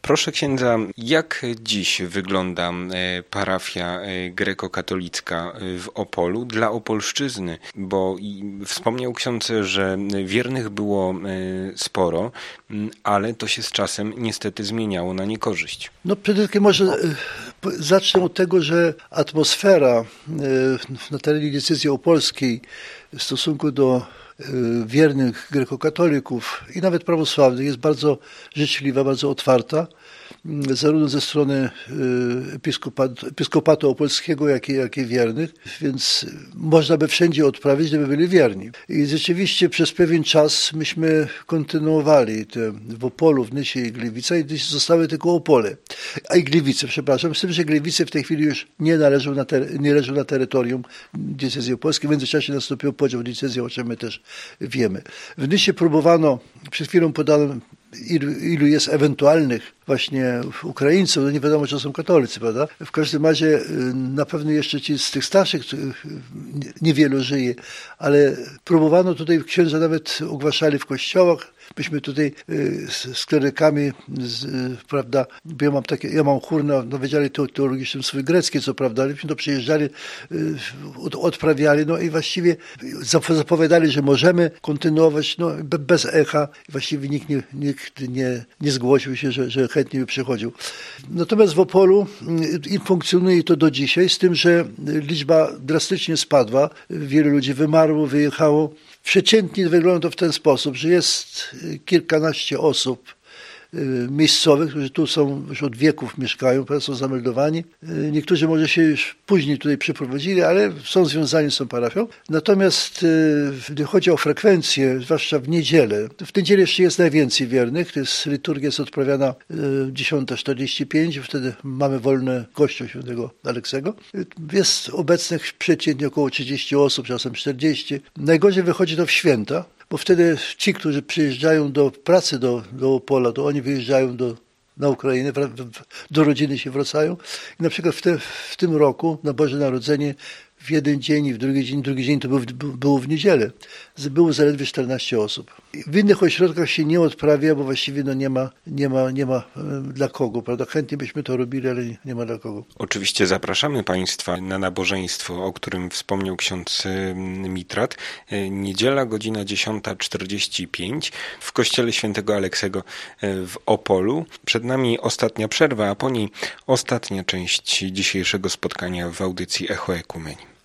Proszę księdza, jak dziś wygląda parafia grekokatolicka w Opolu dla Opolszczyzny? Bo wspomniał ksiądz, że wiernych było sporo, ale to się z czasem niestety zmieniało na niekorzyść. No przede wszystkim może zacznę od tego, że atmosfera na terenie diecezji opolskiej w stosunku do wiernych grekokatolików i nawet prawosławnych jest bardzo życzliwa, bardzo otwarta, zarówno ze strony episkopatu opolskiego, jak i wiernych, więc można by wszędzie odprawić, gdyby byli wierni. I rzeczywiście przez pewien czas myśmy kontynuowali w Opolu, w Nysie i Gliwicach i dziś zostały tylko Opole, i Gliwice, przepraszam, z tym, że Gliwice w tej chwili już nie leżą na terytorium diecezji opolskiej. W międzyczasie nastąpił podział diecezji, o czym my też wiemy. W Nysie próbowano, przed chwilą podałem, ilu jest ewentualnych właśnie Ukraińców, no nie wiadomo, czy są katolicy, prawda? W każdym razie na pewno jeszcze ci z tych starszych niewielu żyje, ale próbowano tutaj, księża nawet ogłaszali w kościołach. Myśmy tutaj z klerykami, prawda, bo ja mam chór na Wydziale Teologicznym swój grecki, co prawda, ale myśmy to przyjeżdżali, odprawiali, no i właściwie zapowiadali, że możemy kontynuować, no bez echa. Właściwie nikt nie zgłosił się, że chętnie by przychodził. Natomiast w Opolu funkcjonuje to do dzisiaj, z tym, że liczba drastycznie spadła. Wielu ludzi wymarło, wyjechało. Przeciętnie wygląda to w ten sposób, że jest kilkanaście osób miejscowych, którzy tu są już od wieków mieszkają, są zameldowani. Niektórzy może się już później tutaj przeprowadzili, ale są związani z tą parafią. Natomiast gdy chodzi o frekwencję, zwłaszcza w niedzielę, w niedzielę jeszcze jest najwięcej wiernych. To jest, liturgia jest odprawiana 10:45, wtedy mamy wolny kościół świętego Aleksego. Jest obecnych przeciętnie około 30 osób, czasem 40. Najgorzej wychodzi to w święta, bo wtedy ci, którzy przyjeżdżają do pracy do Opola, to oni wyjeżdżają na Ukrainę, do rodziny się wracają. I na przykład w tym roku na Boże Narodzenie w jeden dzień i w drugi dzień to było w niedzielę. Było zaledwie 14 osób. W innych ośrodkach się nie odprawia, bo właściwie no nie ma dla kogo, prawda? Chętnie byśmy to robili, ale nie ma dla kogo. Oczywiście zapraszamy Państwa na nabożeństwo, o którym wspomniał ksiądz Mitrat. Niedziela, godzina 10:45 w kościele świętego Aleksego w Opolu. Przed nami ostatnia przerwa, a po niej ostatnia część dzisiejszego spotkania w audycji Echo Ekumeni.